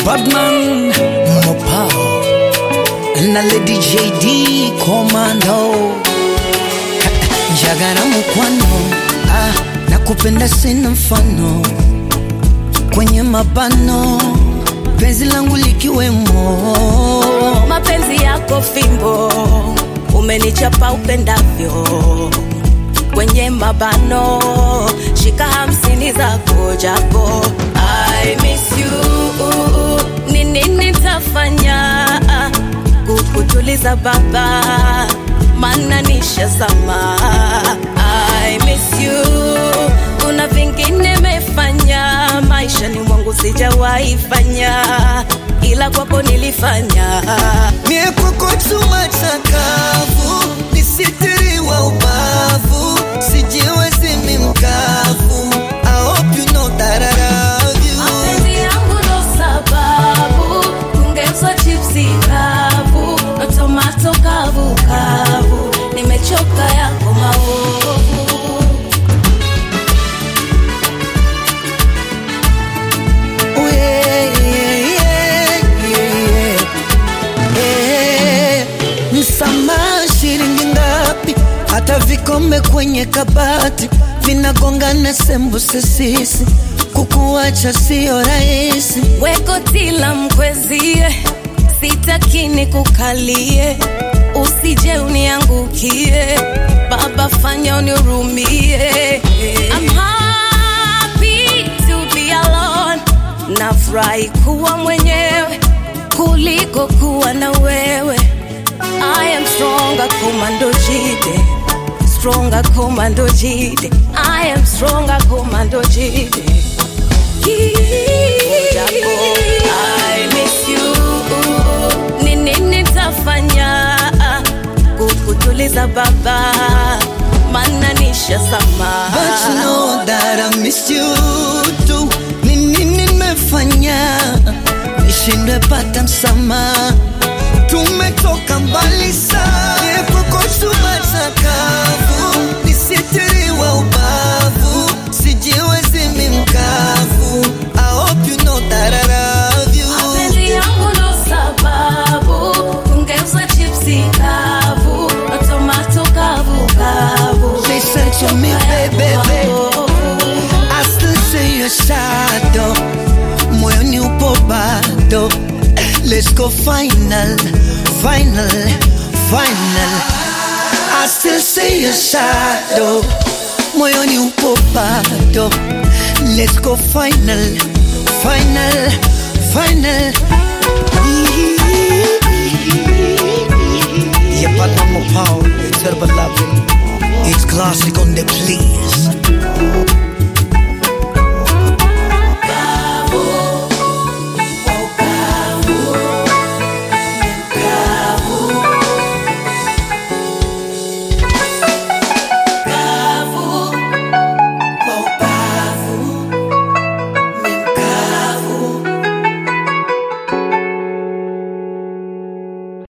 Rodman Mopao na Lady JD Commando Jagara mkwano nakupenda sina mfano kwenye mabano penzi langu likiwemo mapenzi yako fimbo umenichapa upendavyo kwenye mabano shika 50 zako japo I miss you nini nitafanya kukutuliza baba maana nishazama I miss you kuna vingine mefanya maisha ni mwangu sijawahi fanya ila kwako nilifanya mie kwako chuma chakavu nisitiriwa ubavu sijiwezi mimkavu I hope you know that I love you mapenzi yangu ndo sababu kungezwa chipsi kavu na tomato kavu kavu nimechoka yako maovu Msamaha shilingi ngapi hata vikombe kwenye kabati vinagongana sembuse sisi kukuacha sio rahisi weko tila mkwezie sitaki nikukalie usije uniangukie baba fanya unirumie I'm happy to be alone nafurahi kuwa mwenyewe kuliko kuwa na wewe I am stronger commando jide stronger commando jide I am stronger commando jide I miss you nini nitafanya kukutuliza baba maana nishazama but you know that I miss you too nini nimefanya nishindwe pata msamaha tumetoka mbali sana yepoko chuma chakavu nisitiriwa ubavu sijiwezi mimkavu I hope you know that I love you mapenzi yangu ndo sababu ungeuza chipsi kavu na tomato kavu kavu listen to me baby I still see your shadow moyoni upo bado let's go final, final, final. I still see your shadow. Moyoni upo bado. Let's go final, final, final. Yeah, but I'm a power. It's classic on the plea.